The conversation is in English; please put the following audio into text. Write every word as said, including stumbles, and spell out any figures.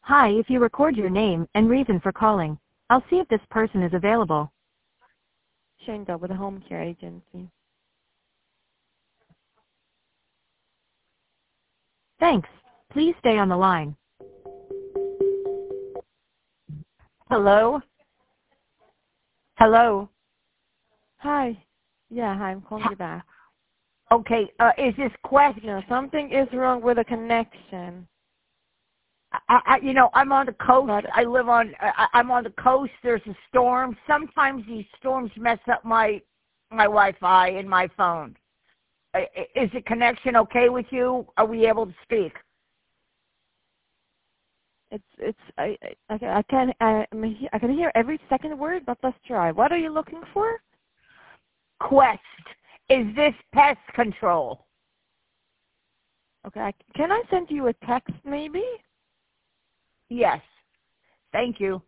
Hi, if you record your name and reason for calling, I'll see if this person is available. Shanga with a home care agency. Thanks. Please stay on the line. Hello? Hello? Hi. Yeah, hi, I'm calling you back. Okay, uh, is this Quest? No, something is wrong with the connection. I, I, you know, I'm on the coast. But, I live on, I, I'm on the coast. There's a storm. Sometimes these storms mess up my, my Wi-Fi and my phone. Uh, Is the connection okay with you? Are we able to speak? it's it's I I, I can I I, mean, I can hear every second word, but let's try. What are you looking for? Quest. Is this pest control? Okay, I, can I send you a text maybe? Yes. Thank you.